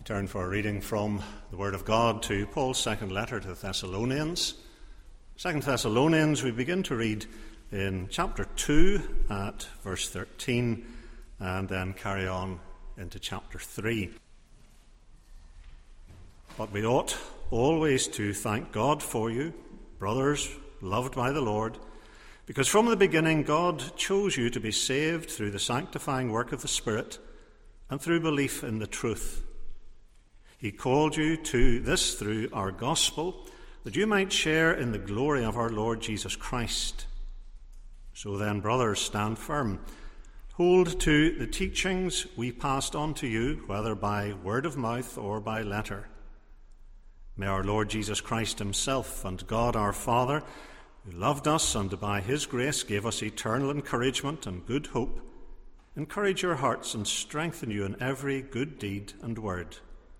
turn for a reading from the Word of God to Paul's second letter to the Thessalonians. 2 Thessalonians, we begin to read in chapter 2 at verse 13 and then carry on into chapter 3. But we ought always to thank God for you, brothers, loved by the Lord, because from the beginning God chose you to be saved through the sanctifying work of the Spirit and through belief in the truth. He called you to this through our gospel, that you might share in the glory of our Lord Jesus Christ. So then, brothers, stand firm. Hold to the teachings we passed on to you, whether by word of mouth or by letter. May our Lord Jesus Christ himself and God our Father, who loved us and by his grace gave us eternal encouragement and good hope, encourage your hearts and strengthen you in every good deed and word.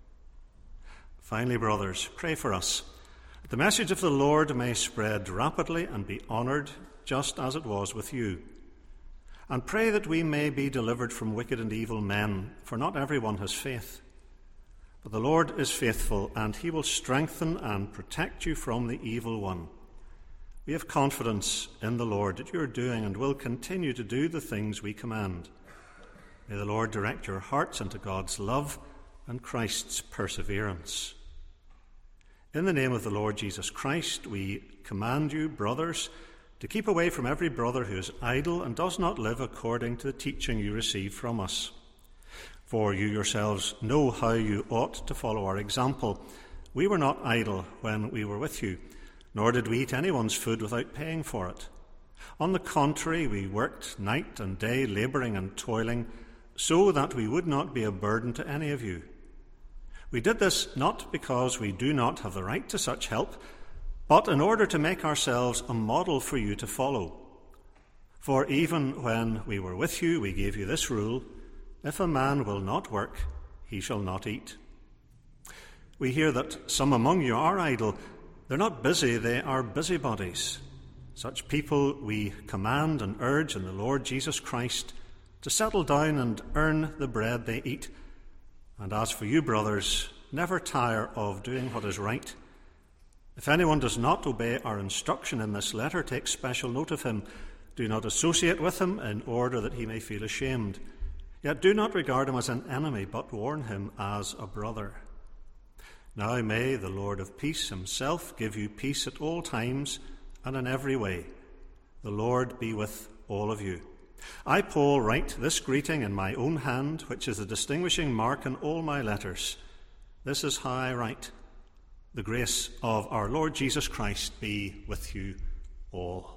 Finally, brothers, pray for us, that the message of the Lord may spread rapidly and be honoured, just as it was with you. And pray that we may be delivered from wicked and evil men, for not everyone has faith. But the Lord is faithful, and he will strengthen and protect you from the evil one. We have confidence in the Lord that you are doing and will continue to do the things we command. May the Lord direct your hearts into God's love and Christ's perseverance. In the name of the Lord Jesus Christ, we command you, brothers, to keep away from every brother who is idle and does not live according to the teaching you received from us. For you yourselves know how you ought to follow our example. We were not idle when we were with you, nor did we eat anyone's food without paying for it. On the contrary, we worked night and day, labouring and toiling, so that we would not be a burden to any of you. We did this not because we do not have the right to such help, but in order to make ourselves a model for you to follow. For even when we were with you, we gave you this rule: if a man will not work, he shall not eat. We hear that some among you are idle. They're not busy, they are busybodies. Such people we command and urge in the Lord Jesus Christ to settle down and earn the bread they eat. And as for you, brothers, never tire of doing what is right. If anyone does not obey our instruction in this letter, take special note of him. Do not associate with him in order that he may feel ashamed. Yet do not regard him as an enemy, but warn him as a brother. Now may the Lord of peace himself give you peace at all times and in every way. The Lord be with all of you. I, Paul, write this greeting in my own hand, which is a distinguishing mark in all my letters. This is how I write. The grace of our Lord Jesus Christ be with you all.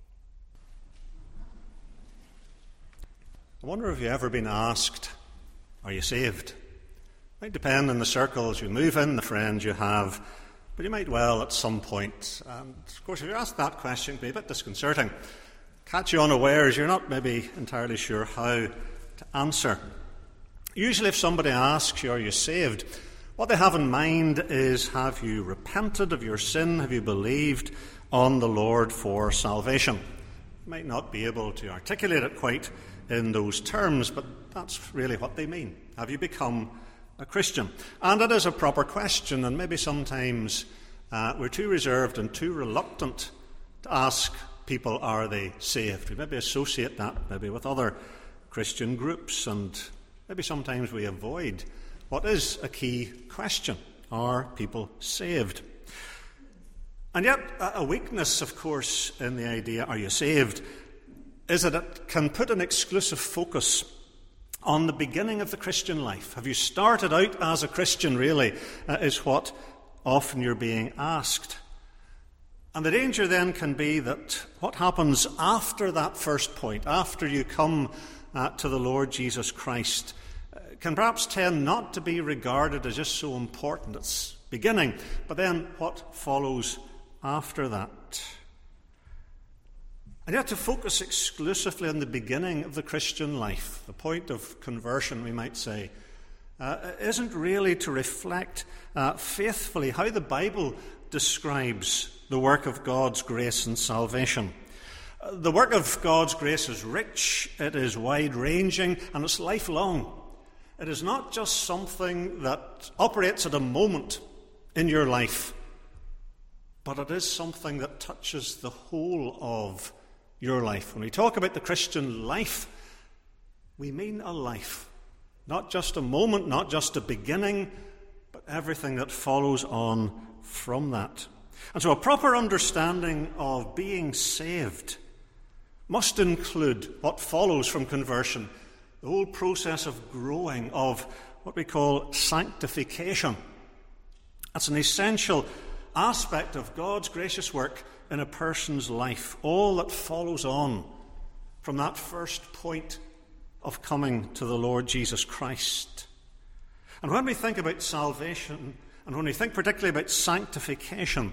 I wonder if you've ever been asked, are you saved? It might depend on the circles you move in, the friends you have, but you might well at some point. And of course, if you're asked that question, it can be a bit disconcerting. Catch you unawares, you're not maybe entirely sure how to answer. Usually if somebody asks you, are you saved? What they have in mind is, have you repented of your sin? Have you believed on the Lord for salvation? You might not be able to articulate it quite in those terms, but that's really what they mean. Have you become a Christian? And it is a proper question, and maybe sometimes we're too reserved and too reluctant to ask people, are they saved? We maybe associate that maybe with other Christian groups, and maybe sometimes we avoid what is a key question. Are people saved? And yet a weakness, of course, in the idea, are you saved, is that it can put an exclusive focus on the beginning of the Christian life. Have you started out as a Christian, really, is what often you're being asked. And the danger then can be that what happens after that first point, after you come to the Lord Jesus Christ, can perhaps tend not to be regarded as just so important. It's beginning, but then what follows after that? And yet to focus exclusively on the beginning of the Christian life, the point of conversion, we might say, isn't really to reflect faithfully how the Bible describes the work of God's grace and salvation. The work of God's grace is rich, it is wide-ranging, and it's lifelong. It is not just something that operates at a moment in your life, but it is something that touches the whole of your life. When we talk about the Christian life, we mean a life. Not just a moment, not just a beginning, but everything that follows on from that. And so a proper understanding of being saved must include what follows from conversion, the whole process of growing, of what we call sanctification. That's an essential aspect of God's gracious work in a person's life, all that follows on from that first point of coming to the Lord Jesus Christ. And when we think about salvation, and when we think particularly about sanctification,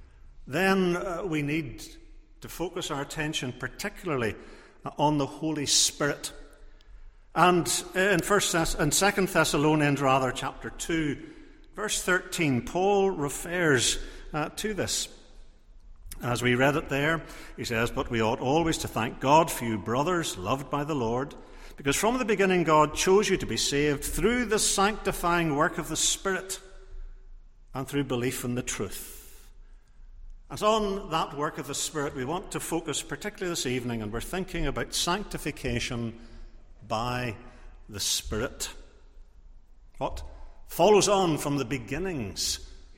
then we need to focus our attention particularly on the Holy Spirit. And in 2 Thessalonians, chapter 2, verse 13, Paul refers to this. As we read it there, he says, "But we ought always to thank God for you, brothers, loved by the Lord, because from the beginning God chose you to be saved through the sanctifying work of the Spirit and through belief in the truth." And on that work of the Spirit, we want to focus particularly this evening, and we're thinking about sanctification by the Spirit. What follows on from the beginnings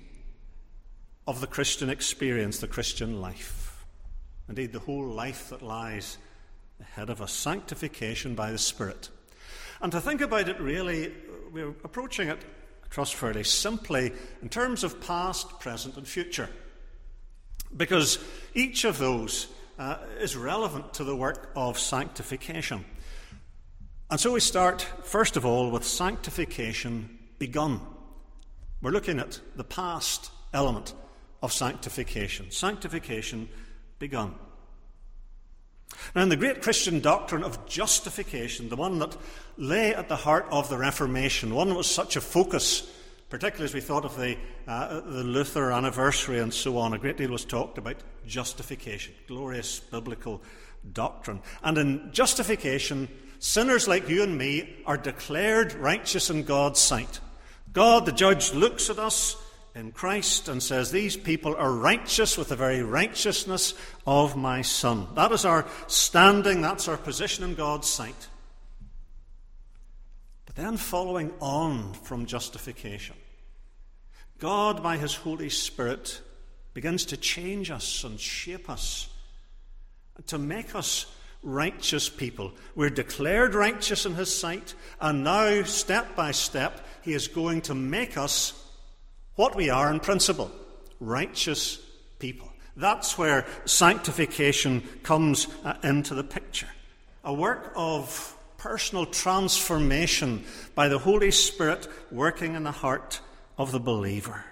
of the Christian experience, the Christian life. Indeed, the whole life that lies ahead of us. Sanctification by the Spirit. And to think about it really, we're approaching it, I trust, fairly simply in terms of past, present and future. Because each of those is relevant to the work of sanctification. And so we start, first of all, with sanctification begun. We're looking at the past element of sanctification. Sanctification begun. Now, in the great Christian doctrine of justification, the one that lay at the heart of the Reformation, one that was such a focus, particularly as we thought of the Luther anniversary and so on, a great deal was talked about justification, glorious biblical doctrine. And in justification, sinners like you and me are declared righteous in God's sight. God, the judge, looks at us in Christ and says, "These people are righteous with the very righteousness of my Son." That is our standing, that's our position in God's sight. But then following on from justification, God, by his Holy Spirit, begins to change us and shape us, to make us righteous people. We're declared righteous in his sight, and now, step by step, he is going to make us what we are in principle, righteous people. That's where sanctification comes into the picture. A work of personal transformation by the Holy Spirit working in the heart of the believer.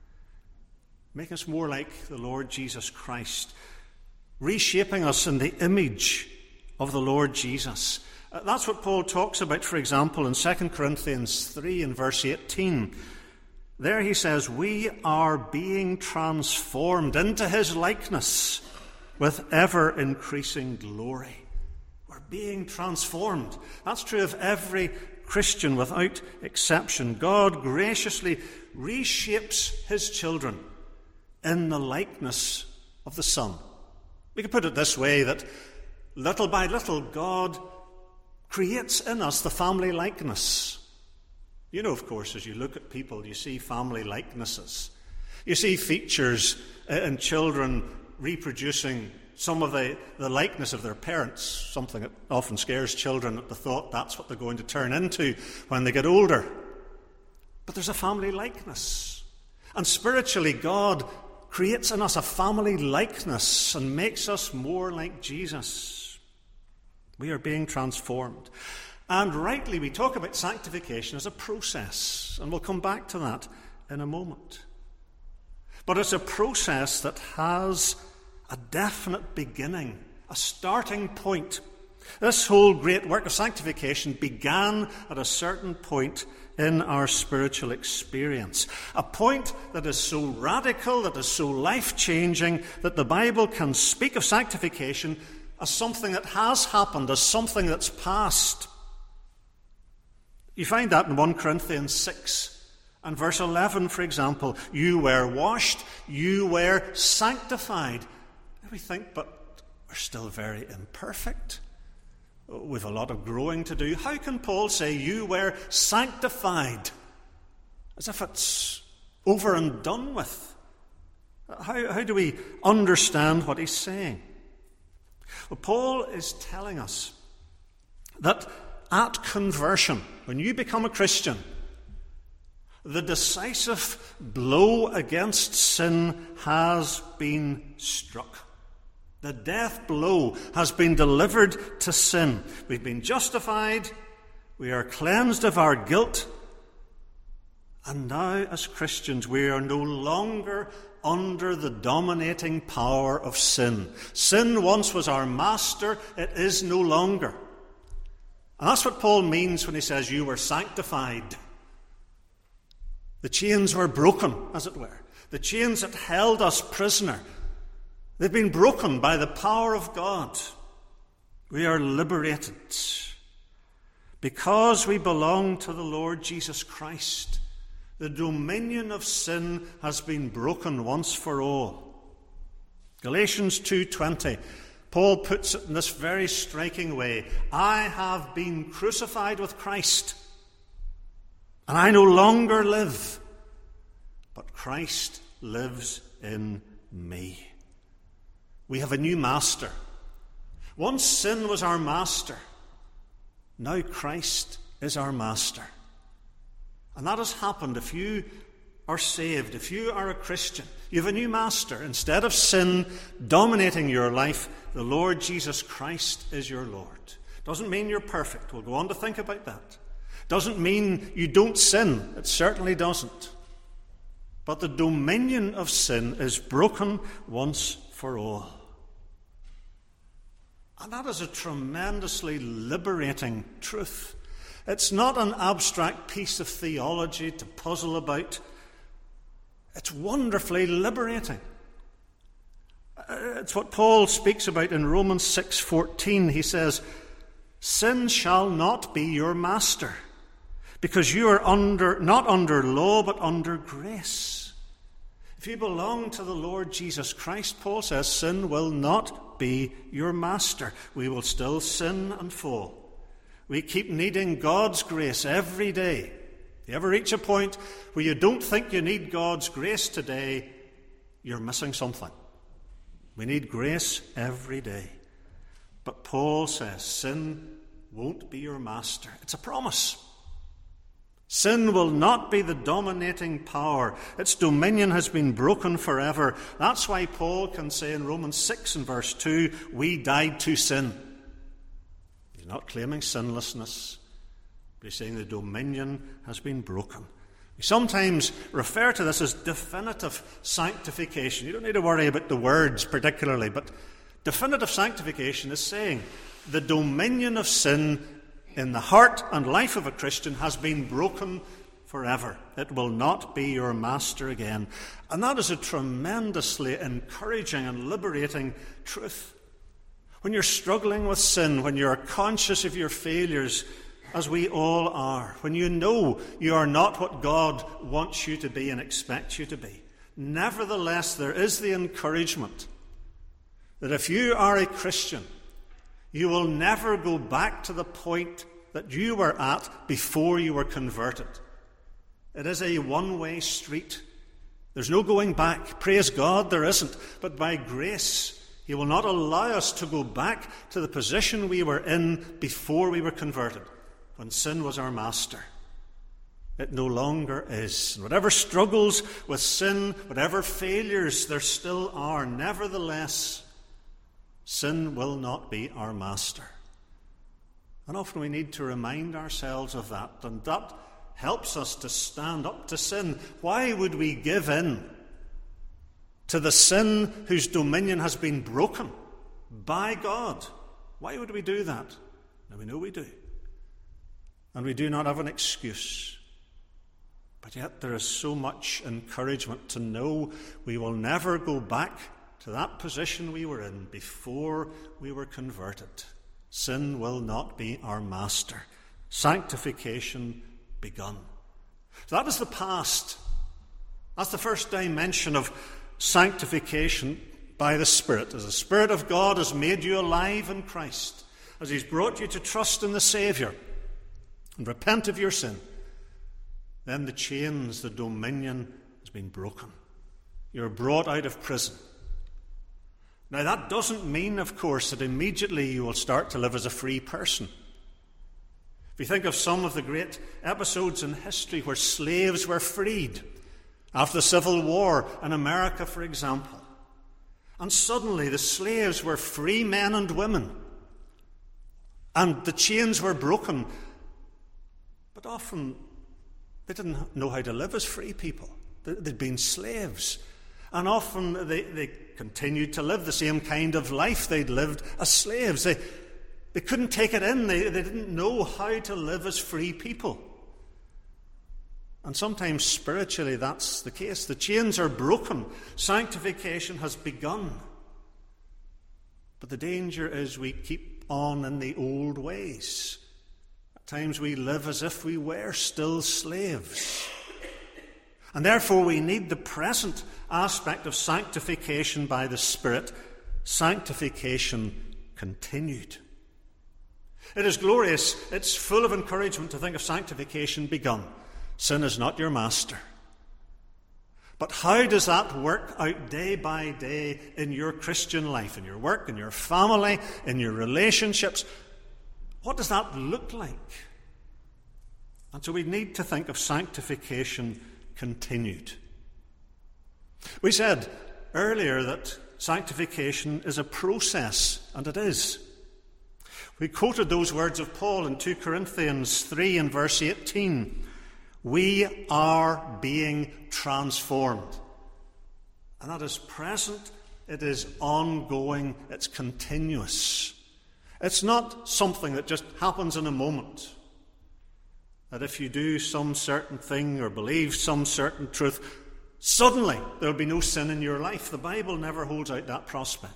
Make us more like the Lord Jesus Christ, reshaping us in the image of the Lord Jesus. That's what Paul talks about, for example, in 2 Corinthians 3 and verse 18. There he says, "We are being transformed into his likeness with ever-increasing glory." We're being transformed. That's true of every Christian without exception. God graciously reshapes his children in the likeness of the Son. We could put it this way, that little by little God creates in us the family likeness. You know, of course, as you look at people, you see family likenesses. You see features in children reproducing some of the likeness of their parents, something that often scares children at the thought that's what they're going to turn into when they get older. But there's a family likeness. And spiritually, God creates in us a family likeness and makes us more like Jesus. We are being transformed. And rightly, we talk about sanctification as a process, and we'll come back to that in a moment. But it's a process that has a definite beginning, a starting point. This whole great work of sanctification began at a certain point in our spiritual experience. A point that is so radical, that is so life-changing, that the Bible can speak of sanctification as something that has happened, as something that's past. You find that in 1 Corinthians 6 and verse 11, for example. You were washed, you were sanctified. And we think, but we're still very imperfect. We've a lot of growing to do. How can Paul say you were sanctified? As if it's over and done with. How do we understand what he's saying? Well, Paul is telling us that at conversion, when you become a Christian, the decisive blow against sin has been struck. The death blow has been delivered to sin. We've been justified. We are cleansed of our guilt. And now, as Christians, we are no longer under the dominating power of sin. Sin once was our master. It is no longer. And that's what Paul means when he says you were sanctified. The chains were broken, as it were. The chains that held us prisoner. They've been broken by the power of God. We are liberated. Because we belong to the Lord Jesus Christ, the dominion of sin has been broken once for all. Galatians 2:20, Paul puts it in this very striking way. I have been crucified with Christ, and I no longer live, but Christ lives in me. We have a new master. Once sin was our master. Now Christ is our master. And that has happened if you are saved, if you are a Christian. You have a new master. Instead of sin dominating your life, the Lord Jesus Christ is your Lord. Doesn't mean you're perfect. We'll go on to think about that. Doesn't mean you don't sin. It certainly doesn't. But the dominion of sin is broken once for all. And that is a tremendously liberating truth. It's not an abstract piece of theology to puzzle about. It's wonderfully liberating. It's what Paul speaks about in Romans 6:14. He says, sin shall not be your master, because you are not under law, but under grace. If you belong to the Lord Jesus Christ, Paul says, sin will not be your master. We will still sin and fall. We keep needing God's grace every day. If you ever reach a point where you don't think you need God's grace today, you're missing something. We need grace every day. But Paul says sin won't be your master. It's a promise. Sin will not be the dominating power. Its dominion has been broken forever. That's why Paul can say in Romans 6 and verse 2, we died to sin. He's not claiming sinlessness, but he's saying the dominion has been broken. We sometimes refer to this as definitive sanctification. You don't need to worry about the words particularly, but definitive sanctification is saying the dominion of sin in the heart and life of a Christian has been broken forever. It will not be your master again. And that is a tremendously encouraging and liberating truth. When you're struggling with sin, when you're conscious of your failures, as we all are, when you know you are not what God wants you to be and expects you to be, nevertheless, there is the encouragement that if you are a Christian, you will never go back to the point that you were at before you were converted. It is a one-way street. There's no going back. Praise God, there isn't. But by grace, He will not allow us to go back to the position we were in before we were converted, when sin was our master. It no longer is. And whatever struggles with sin, whatever failures there still are, nevertheless, sin will not be our master. And often we need to remind ourselves of that, and that helps us to stand up to sin. Why would we give in to the sin whose dominion has been broken by God? Why would we do that? Now we know we do. And we do not have an excuse. But yet there is so much encouragement to know we will never go back to that position we were in before we were converted. Sin will not be our master. sanctification begun. So that is the past. That's the first dimension of sanctification by the Spirit. As the Spirit of God has made you alive in Christ, as He's brought you to trust in the Saviour and repent of your sin, then the chains, the dominion has been broken. You're brought out of prison. Now that doesn't mean, of course, that immediately you will start to live as a free person. If you think of some of the great episodes in history where slaves were freed, after the Civil War in America, for example, and suddenly the slaves were free men and women, and the chains were broken, but often they didn't know how to live as free people. They'd been slaves, and often they continued to live the same kind of life they'd lived as slaves. They couldn't take it in. They didn't know how to live as free people. And sometimes spiritually that's the case. The chains are broken. Sanctification has begun. But the danger is we keep on in the old ways. At times we live as if we were still slaves. And therefore we need the present aspect of sanctification by the Spirit, sanctification continued. It is glorious. It's full of encouragement to think of sanctification begun. Sin is not your master. But how does that work out day by day in your Christian life, in your work, in your family, in your relationships? What does that look like? And so we need to think of sanctification continued. We said earlier that sanctification is a process, and it is. We quoted those words of Paul in 2 Corinthians 3 and verse 18. We are being transformed. And that is present, it is ongoing, it's continuous. It's not something that just happens in a moment. That if you do some certain thing or believe some certain truth, suddenly there will be no sin in your life. The Bible never holds out that prospect.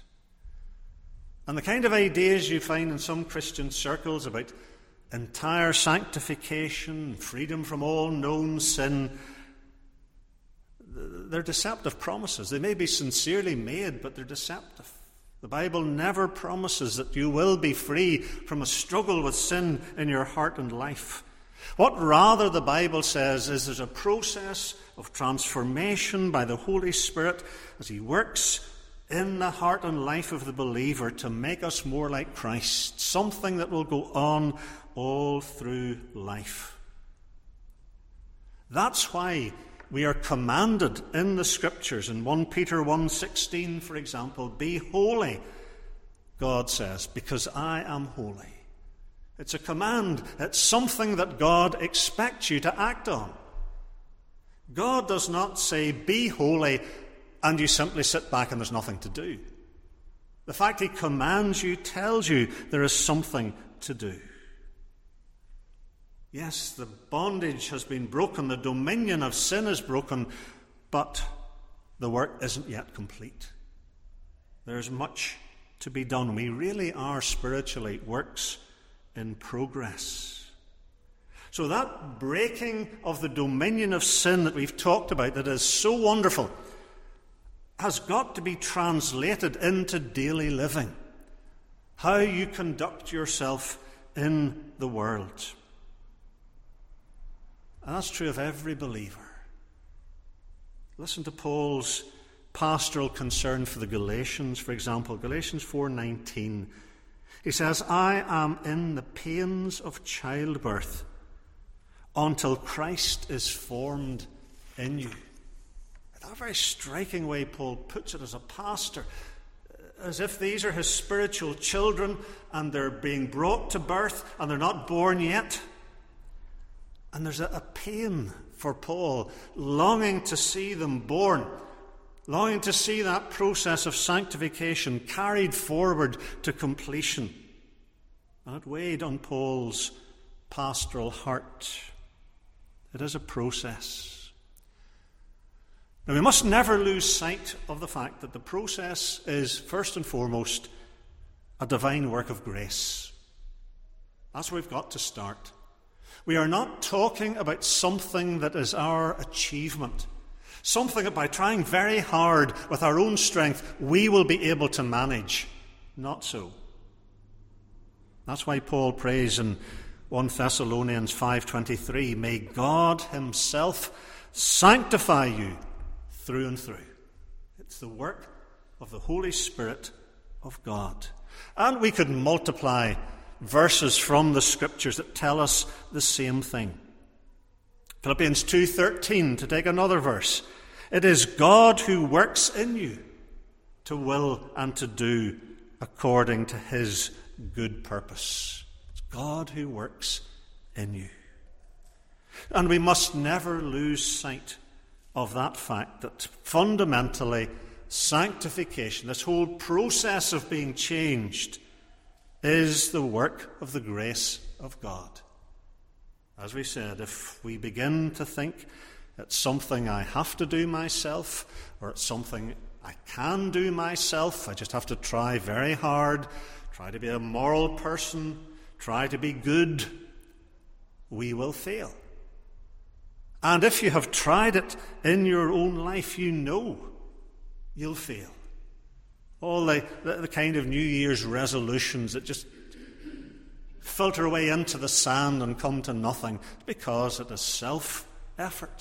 And the kind of ideas you find in some Christian circles about entire sanctification, freedom from all known sin, they're deceptive promises. They may be sincerely made, but they're deceptive. The Bible never promises that you will be free from a struggle with sin in your heart and life. What rather the Bible says is there's a process of transformation by the Holy Spirit as He works in the heart and life of the believer to make us more like Christ, something that will go on all through life. That's why we are commanded in the Scriptures, in 1 Peter 1:16, for example, be holy, God says, because I am holy. It's a command. It's something that God expects you to act on. God does not say, be holy, and you simply sit back and there's nothing to do. The fact He commands you tells you there is something to do. Yes, the bondage has been broken, the dominion of sin is broken, but the work isn't yet complete. There's much to be done. We really are spiritually works in progress. So that breaking of the dominion of sin that we've talked about, that is so wonderful, has got to be translated into daily living. How you conduct yourself in the world. And that's true of every believer. Listen to Paul's pastoral concern for the Galatians, for example, Galatians 4:19. He says, I am in the pains of childbirth until Christ is formed in you. In a very striking way Paul puts it as a pastor, as if these are his spiritual children and they're being brought to birth and they're not born yet. And there's a pain for Paul, longing to see them born, longing to see that process of sanctification carried forward to completion. And it weighed on Paul's pastoral heart. It is a process. Now, we must never lose sight of the fact that the process is, first and foremost, a divine work of grace. That's where we've got to start. We are not talking about something that is our achievement, something that by trying very hard with our own strength we will be able to manage. Not so. That's why Paul prays in 1 Thessalonians 5:23, may God himself sanctify you through and through. It's the work of the Holy Spirit of God. And we could multiply verses from the Scriptures that tell us the same thing. Philippians 2:13, to take another verse. It is God who works in you to will and to do according to his good purpose. It's God who works in you. And we must never lose sight of that fact that fundamentally sanctification, this whole process of being changed, is the work of the grace of God. As we said, if we begin to think it's something I have to do myself, or it's something I can do myself, I just have to try very hard, try to be a moral person, try to be good, we will fail. And if you have tried it in your own life, you know you'll fail. All the kind of New Year's resolutions that just filter away into the sand and come to nothing because it is self-effort.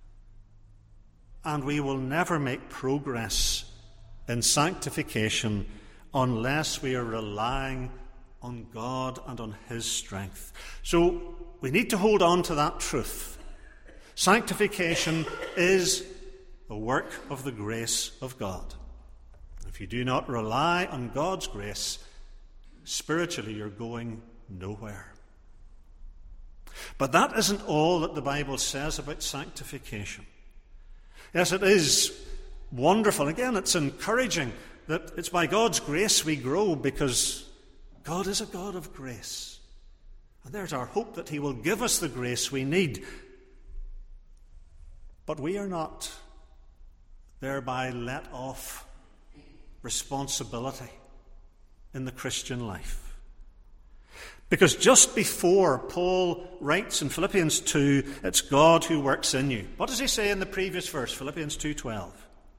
And we will never make progress in sanctification unless we are relying on God and on his strength. So we need to hold on to that truth. Sanctification is the work of the grace of God. If you do not rely on God's grace, spiritually you're going nowhere. But that isn't all that the Bible says about sanctification. Yes, it is wonderful. Again, it's encouraging that it's by God's grace we grow, because God is a God of grace. And there's our hope that he will give us the grace we need. But we are not thereby let off responsibility in the Christian life. Because just before Paul writes in Philippians 2, it's God who works in you. What does he say in the previous verse, Philippians 2:12?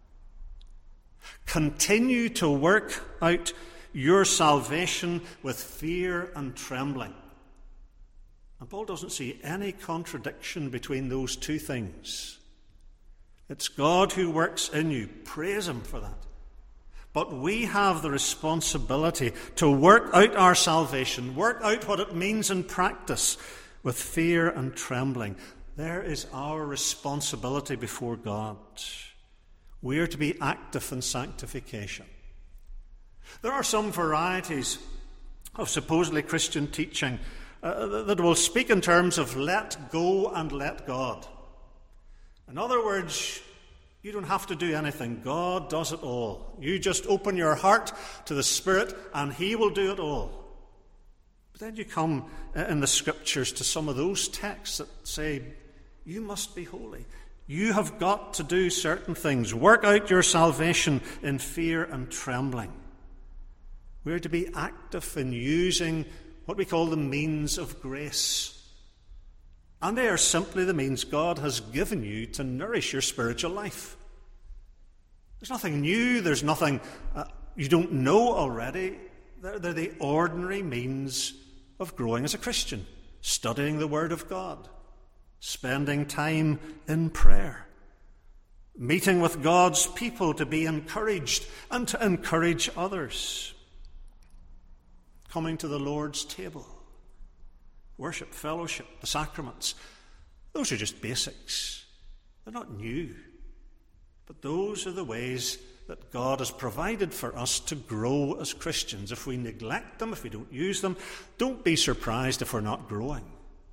Continue to work out your salvation with fear and trembling. And Paul doesn't see any contradiction between those two things. It's God who works in you. Praise him for that. But we have the responsibility to work out our salvation, work out what it means in practice with fear and trembling. There is our responsibility before God. We are to be active in sanctification. There are some varieties of supposedly Christian teaching that will speak in terms of let go and let God. In other words, you don't have to do anything. God does it all. You just open your heart to the Spirit and he will do it all. But then you come in the Scriptures to some of those texts that say, you must be holy. You have got to do certain things. Work out your salvation in fear and trembling. We're to be active in using what we call the means of grace. And they are simply the means God has given you to nourish your spiritual life. There's nothing new. There's nothing you don't know already. They're the ordinary means of growing as a Christian. Studying the Word of God. Spending time in prayer. Meeting with God's people to be encouraged and to encourage others. Coming to the Lord's table. Worship, fellowship, the sacraments. Those are just basics. They're not new. But those are the ways that God has provided for us to grow as Christians. If we neglect them, if we don't use them, don't be surprised if we're not growing.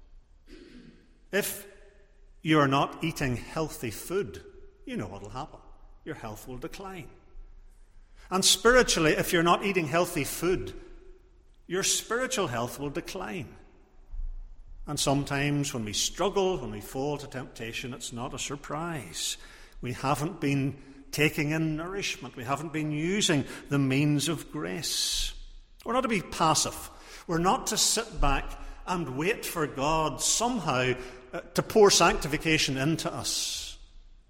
If you are not eating healthy food, you know what will happen. Your health will decline. And spiritually, if you're not eating healthy food, your spiritual health will decline. And sometimes when we struggle, when we fall to temptation, it's not a surprise. We haven't been taking in nourishment. We haven't been using the means of grace. We're not to be passive. We're not to sit back and wait for God somehow to pour sanctification into us.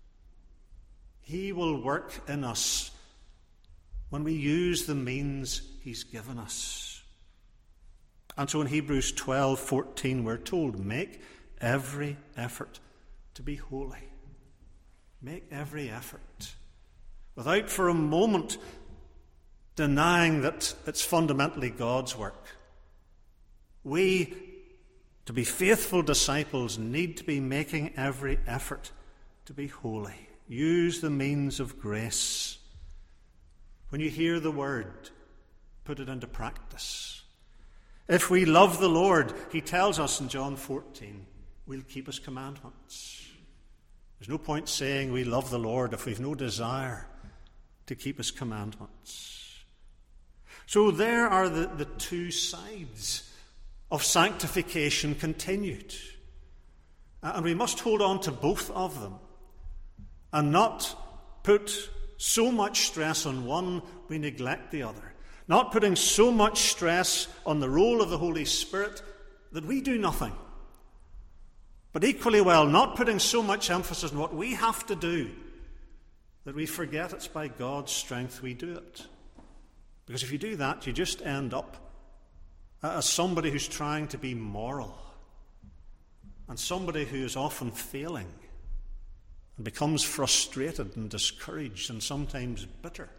He will work in us when we use the means he's given us. And so in Hebrews 12:14 we're told, make every effort to be holy. Make every effort, without for a moment denying that it's fundamentally God's work. We, to be faithful disciples, need to be making every effort to be holy. Use the means of grace. When you hear the word, put it into practice. If we love the Lord, he tells us in John 14, we'll keep his commandments. There's no point saying we love the Lord if we've no desire to keep his commandments. So there are the two sides of sanctification continued. And we must hold on to both of them and not put so much stress on one we neglect the other. Not putting so much stress on the role of the Holy Spirit that we do nothing. But equally well, not putting so much emphasis on what we have to do that we forget it's by God's strength we do it. Because if you do that, you just end up as somebody who's trying to be moral and somebody who is often failing and becomes frustrated and discouraged and sometimes bitter.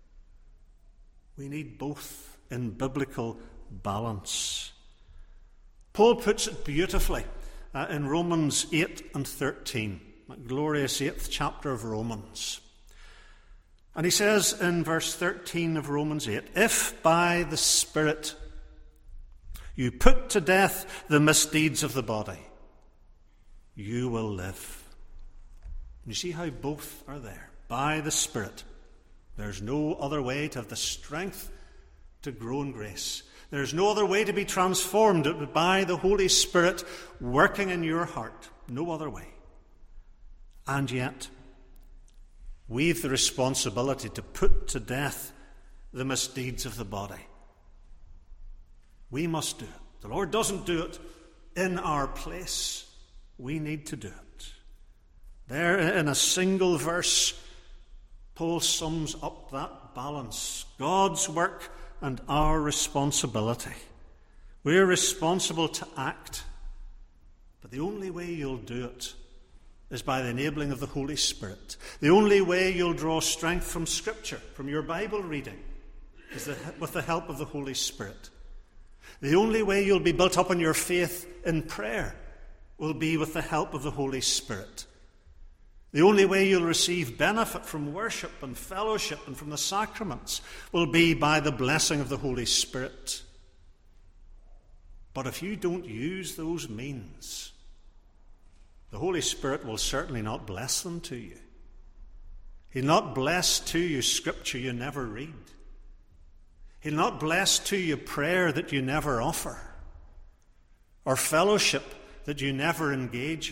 We need both in biblical balance. Paul puts it beautifully in Romans 8 and 13, that glorious 8th chapter of Romans. And he says in verse 13 of Romans 8, if by the Spirit you put to death the misdeeds of the body, you will live. You see how both are there. By the Spirit. There's no other way to have the strength to grow in grace. There's no other way to be transformed but by the Holy Spirit working in your heart. No other way. And yet, we've the responsibility to put to death the misdeeds of the body. We must do it. The Lord doesn't do it in our place. We need to do it. There, in a single verse, Paul sums up that balance. God's work and our responsibility. We're responsible to act. But the only way you'll do it is by the enabling of the Holy Spirit. The only way you'll draw strength from Scripture, from your Bible reading, is with the help of the Holy Spirit. The only way you'll be built up in your faith in prayer will be with the help of the Holy Spirit. The only way you'll receive benefit from worship and fellowship and from the sacraments will be by the blessing of the Holy Spirit. But if you don't use those means, the Holy Spirit will certainly not bless them to you. He'll not bless to you Scripture you never read. He'll not bless to you prayer that you never offer, or fellowship that you never engage in.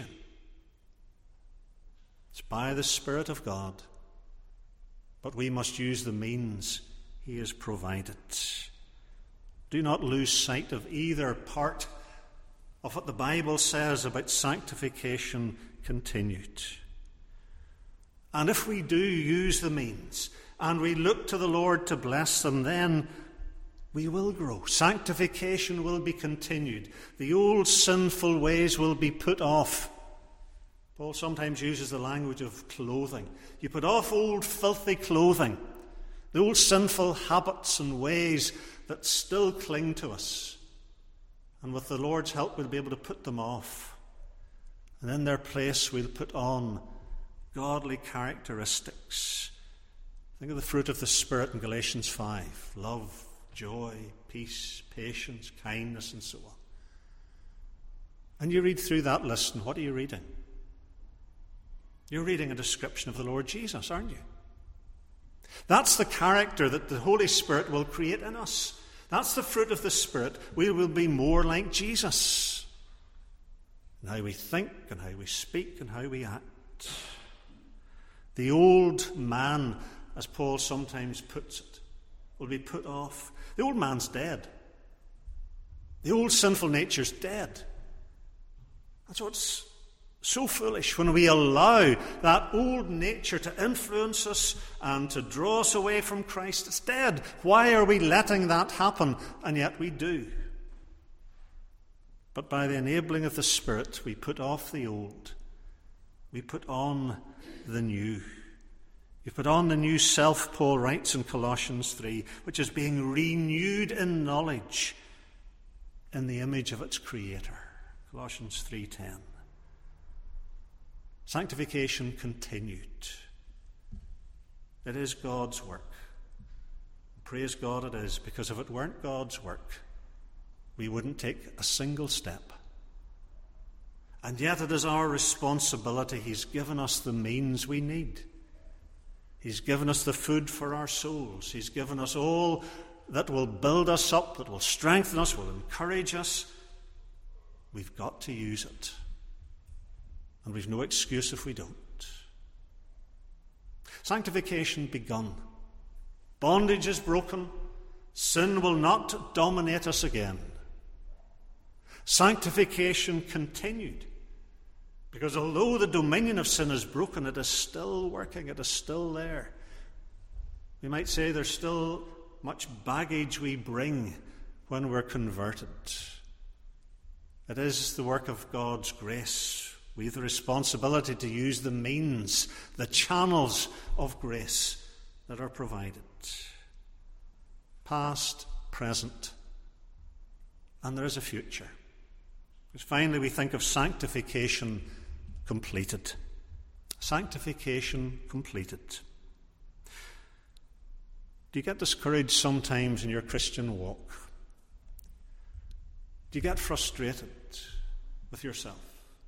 It's by the Spirit of God, but we must use the means he has provided. Do not lose sight of either part of what the Bible says about sanctification continued. And if we do use the means, and we look to the Lord to bless them, then we will grow. Sanctification will be continued. The old sinful ways will be put off. Paul sometimes uses the language of clothing. You put off old filthy clothing, the old sinful habits and ways that still cling to us. And with the Lord's help, we'll be able to put them off. And in their place, we'll put on godly characteristics. Think of the fruit of the Spirit in Galatians 5. Love, joy, peace, patience, kindness, and so on. And you read through that list, and what are you reading? You're reading a description of the Lord Jesus, aren't you? That's the character that the Holy Spirit will create in us. That's the fruit of the Spirit. We will be more like Jesus in how we think and how we speak and how we act. The old man, as Paul sometimes puts it, will be put off. The old man's dead. The old sinful nature's dead. That's what's so foolish when we allow that old nature to influence us and to draw us away from Christ. It's dead. Why are we letting that happen? And yet we do. But by the enabling of the Spirit, we put off the old. We put on the new. You put on the new self, Paul writes in Colossians 3, which is being renewed in knowledge in the image of its Creator. Colossians 3:10. Sanctification continued. It is God's work. Praise God it is, because if it weren't God's work, we wouldn't take a single step. And yet it is our responsibility. He's given us the means we need. He's given us the food for our souls. He's given us all that will build us up, that will strengthen us, will encourage us. We've got to use it. And we've no excuse if we don't. Sanctification begun. Bondage is broken. Sin will not dominate us again. Sanctification continued. Because although the dominion of sin is broken, it is still working, it is still there. We might say there's still much baggage we bring when we're converted. It is the work of God's grace. We have the responsibility to use the means, the channels of grace that are provided. Past, present, and there is a future. Because finally we think of sanctification completed. Sanctification completed. Do you get discouraged sometimes in your Christian walk? Do you get frustrated with yourself?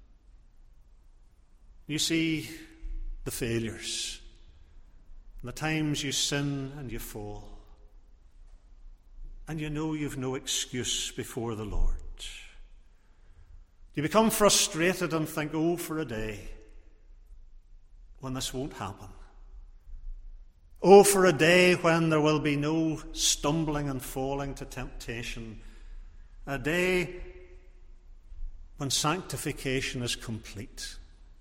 You see the failures, and the times you sin and you fall, and you know you've no excuse before the Lord. You become frustrated and think, oh, for a day when this won't happen. Oh, for a day when there will be no stumbling and falling to temptation. A day when sanctification is complete.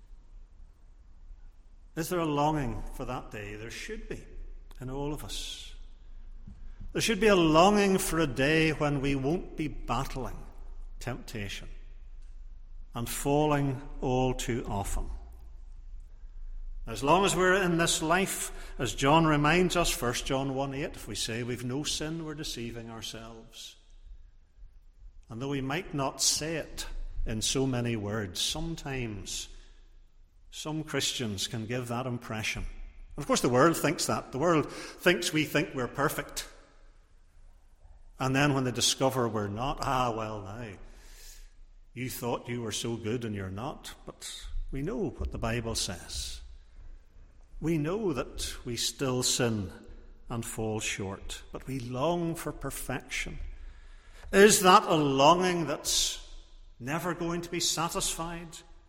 Is there a longing for that day? There should be in all of us. There should be a longing for a day when we won't be battling temptation and falling all too often. As long as we're in this life, as John reminds us, 1 John 1:8, if we say we've no sin, we're deceiving ourselves. And though we might not say it in so many words, sometimes some Christians can give that impression. And of course the world thinks that. The world thinks we think we're perfect. And then when they discover we're not, well now, you thought you were so good and you're not. But we know what the Bible says. We know that we still sin and fall short, but we long for perfection. Is that a longing that's never going to be satisfied?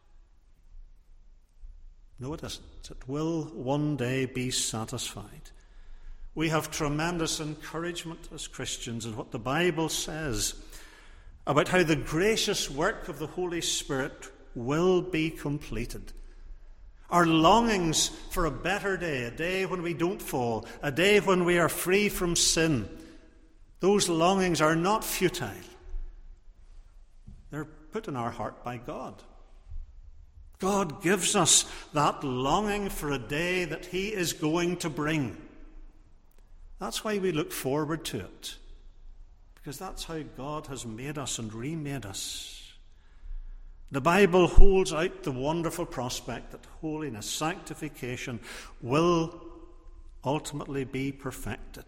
No, it isn't. It will one day be satisfied. We have tremendous encouragement as Christians in what the Bible says about how the gracious work of the Holy Spirit will be completed. Our longings for a better day, a day when we don't fall, a day when we are free from sin, those longings are not futile. They're put in our heart by God. God gives us that longing for a day that He is going to bring. That's why we look forward to it, because that's how God has made us and remade us. The Bible holds out the wonderful prospect that holiness, sanctification, will ultimately be perfected.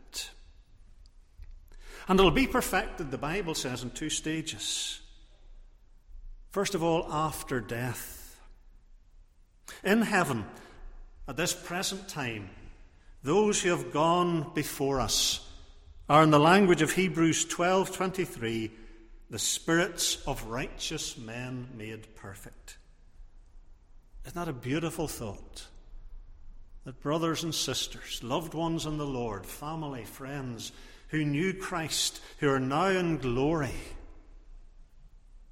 And it'll be perfected, the Bible says, in two stages. First of all, after death. In heaven, at this present time, those who have gone before us are, in the language of Hebrews 12:23, the spirits of righteous men made perfect. Isn't that a beautiful thought? That brothers and sisters, loved ones in the Lord, family, friends, who knew Christ, who are now in glory,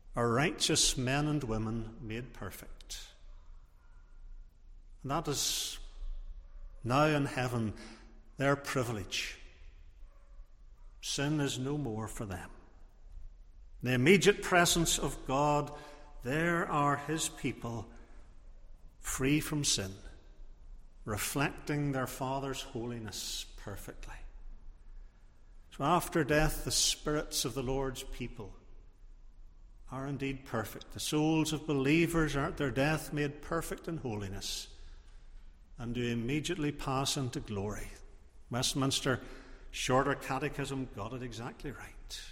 are righteous men and women made perfect. And that is now in heaven their privilege. Sin is no more for them. In the immediate presence of God, there are his people, free from sin, reflecting their Father's holiness perfectly. So after death, the spirits of the Lord's people are indeed perfect. The souls of believers are at their death made perfect in holiness and do immediately pass into glory. Westminster Shorter Catechism got it exactly right.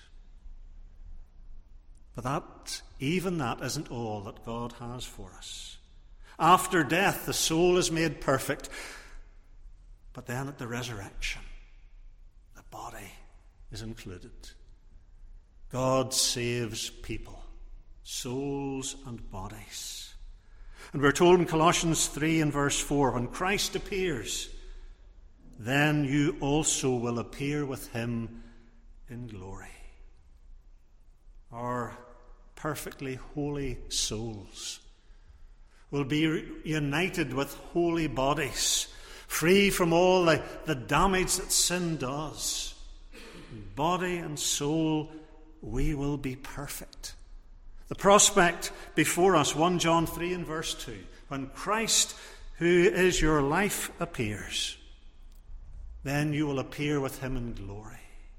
But even that isn't all that God has for us. After death, the soul is made perfect. But then at the resurrection, the body is included. God saves people, souls and bodies. And we're told in Colossians 3 and verse 4, when Christ appears, then you also will appear with him in glory. Our perfectly holy souls will be united with holy bodies, free from all the damage that sin does. Body and soul, we will be perfect. The prospect before us, 1 John 3 and verse 2, when Christ, who is your life, appears, then you will appear with him in glory.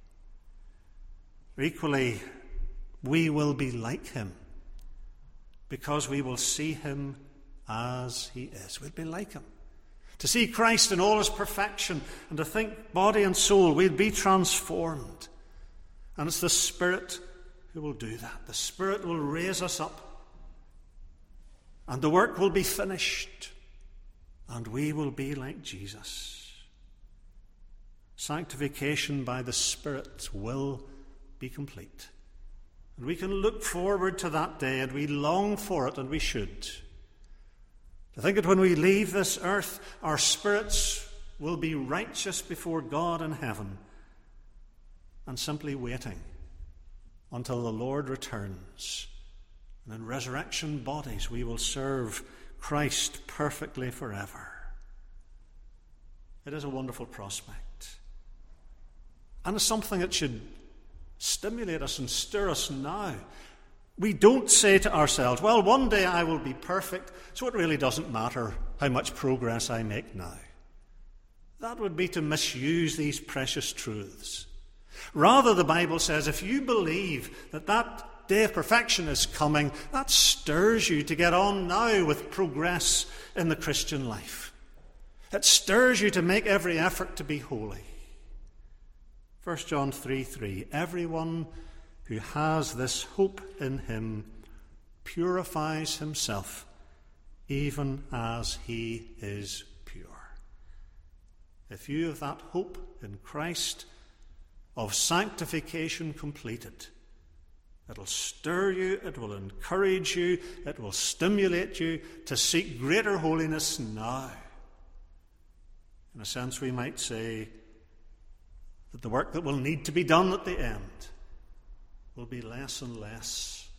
Equally, we will be like him because we will see him as he is. We'll be like him. To see Christ in all his perfection and to think body and soul, we'll be transformed. And it's the Spirit who will do that. The Spirit will raise us up and the work will be finished and we will be like Jesus. Sanctification by the Spirit will be complete. And we can look forward to that day, and we long for it, and we should. To think that when we leave this earth, our spirits will be righteous before God in heaven, and simply waiting until the Lord returns. And in resurrection bodies, we will serve Christ perfectly forever. It is a wonderful prospect. And it's something that should stimulate us and stir us now. We don't say to ourselves, well, one day I will be perfect, so it really doesn't matter how much progress I make now. That would be to misuse these precious truths. Rather, the Bible says, if you believe that that day of perfection is coming, that stirs you to get on now with progress in the Christian life. It stirs you to make every effort to be holy. 1 John 3:3, everyone who has this hope in him purifies himself, even as he is pure. If you have that hope in Christ of sanctification completed, it'll stir you, it will encourage you, it will stimulate you to seek greater holiness now. In a sense, we might say that the work that will need to be done at the end will be less and less.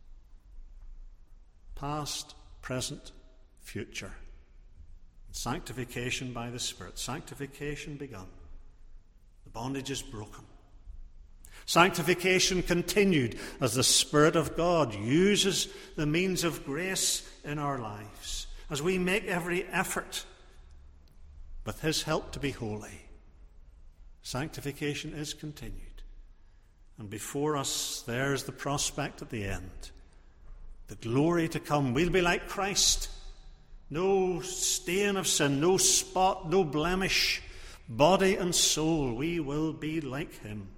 Past, present, future. Sanctification by the Spirit. Sanctification begun. The bondage is broken. Sanctification continued as the Spirit of God uses the means of grace in our lives, as we make every effort with his help to be holy. Sanctification is continued. And before us, there's the prospect at the end. The glory to come. We'll be like Christ. No stain of sin, no spot, no blemish. Body and soul, we will be like him.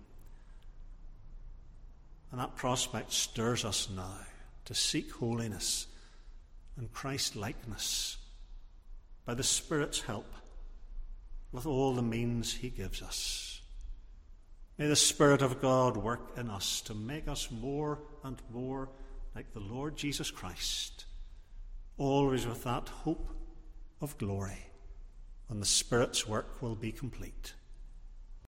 And that prospect stirs us now to seek holiness and Christ-likeness by the Spirit's help, with all the means he gives us. May the Spirit of God work in us to make us more and more like the Lord Jesus Christ, always with that hope of glory when the Spirit's work will be complete.